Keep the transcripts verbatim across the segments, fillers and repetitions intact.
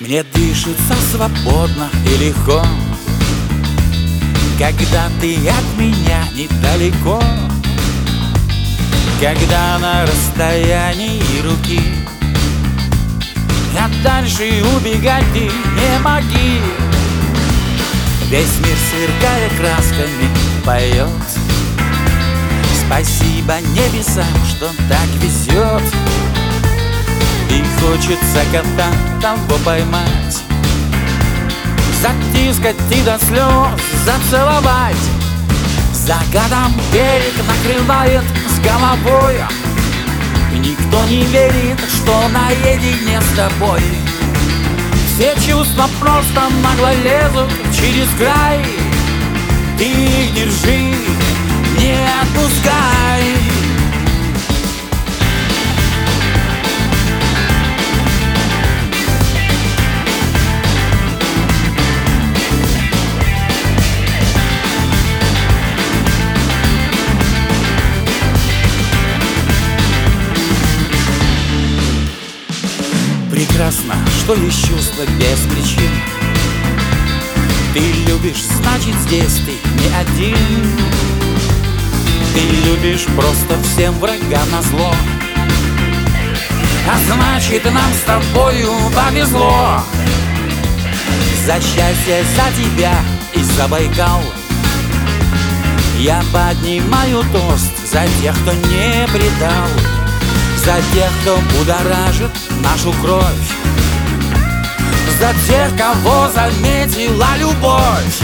Мне дышится свободно и легко, когда ты от меня недалеко, когда на расстоянии руки, а дальше убегать ты не моги. Весь мир, сверкая красками, поет спасибо небесам, что так везет. И хочется кота того поймать, затискать и до слез зацеловать. За городом берег накрывает с головой, никто не верит, что наедине с тобой. Все чувства просто нагло лезут через край. Ты их держи, не отпускай. Прекрасно, что есть чувство без причин. Ты любишь, значит здесь ты не один. Ты любишь просто всем врагам назло, а значит нам с тобою повезло. За счастье, за тебя и за Байкал я поднимаю тост за тех, кто не предал, за тех, кто будоражит нашу кровь, за тех, кого заметила любовь.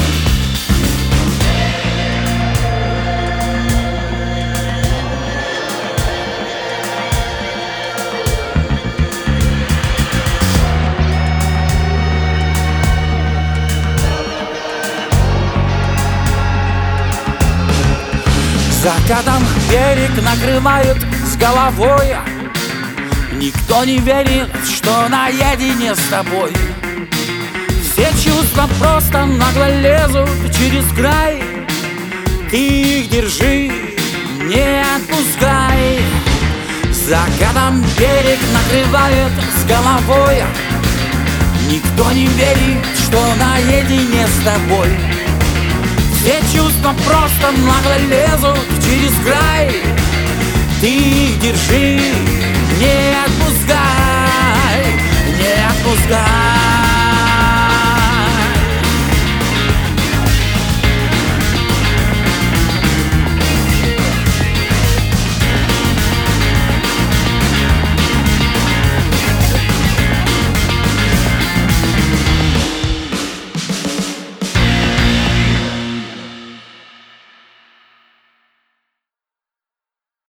Закатом берег накрывает с головой, никто не верит, что наедине с тобой. Все чувства просто нагло лезут через край. Ты их держи, не отпускай. Закатом берег накрывает с головой, никто не верит, что наедине с тобой. Все чувства просто нагло лезут через край. Ты их держи, не отпускай, не отпускай.